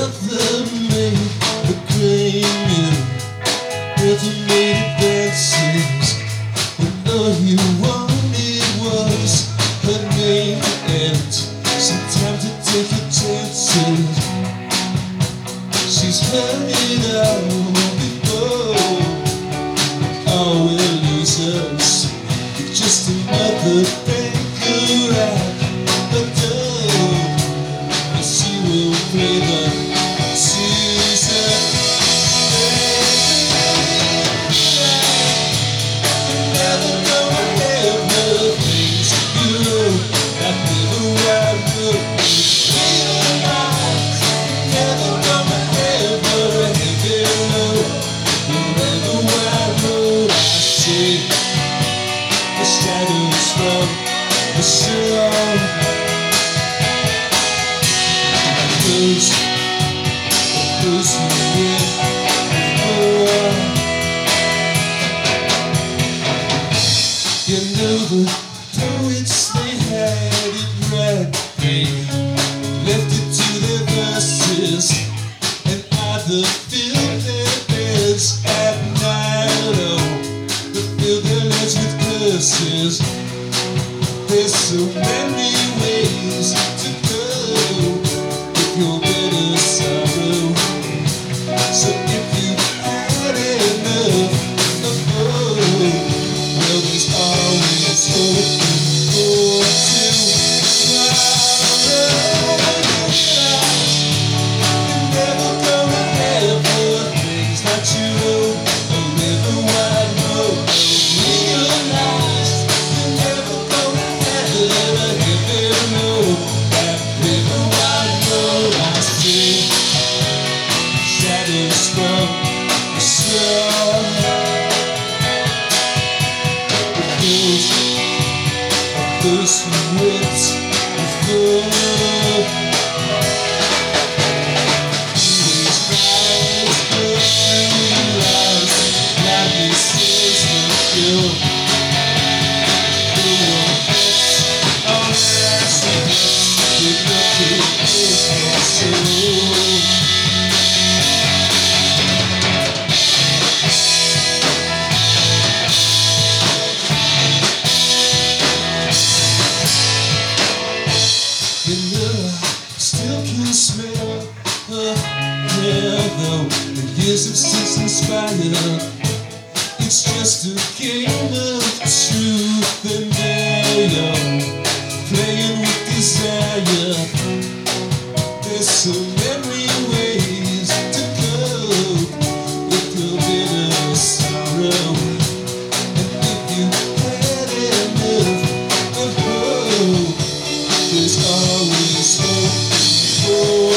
mother made the grain mill, never made advances, when all you wanted was her name and some time to take your chances. She's heard it all before. All will lose us. You're just another banker at the door. And she will play the Susan. You're never gonna have the things you know. That never wide look. Never gonna have the heavy load. Never wide road. I see the shadows from the shore. Those who went before. You know the poets, they had it right. They left it to their verses and either filled their beds at night or fill their lives with curses. There's so many ways to go with your bitter sorrow. So if you've had enough of hope, well, there's always hope for tomorrow. You're never gonna have the things that you know. A river wide road. Realize you're never gonna have a heavy load. That river wide road. I see shadows from the shore. Those who went before. These lies, lies, like this is the kill. Oh, that's the is my soul. You know I still can smell her hair, though the years have since inspired. It's just a game of truth and dare, playing with desire. There's so many ways to go with your bitter sorrow. And if you had enough of hope, there's always hope for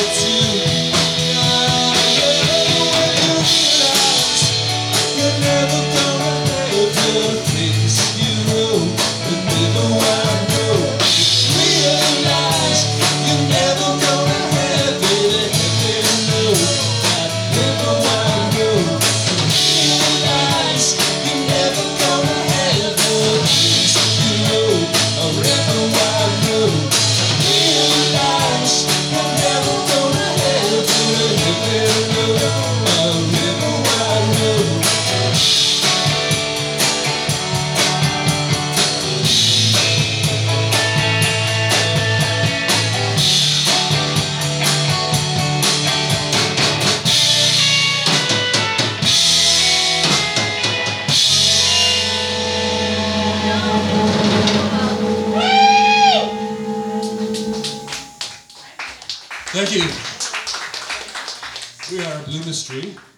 tomorrow. You're never gonna have the things you know. The never wide road. Realize you're never gonna have it heavy load. That never wide road. Realize you're never gonna have the things you know. A river wide road. Realize you're never gonna have it heavy load. A river wide road. Thank you. We are Blue Mystery.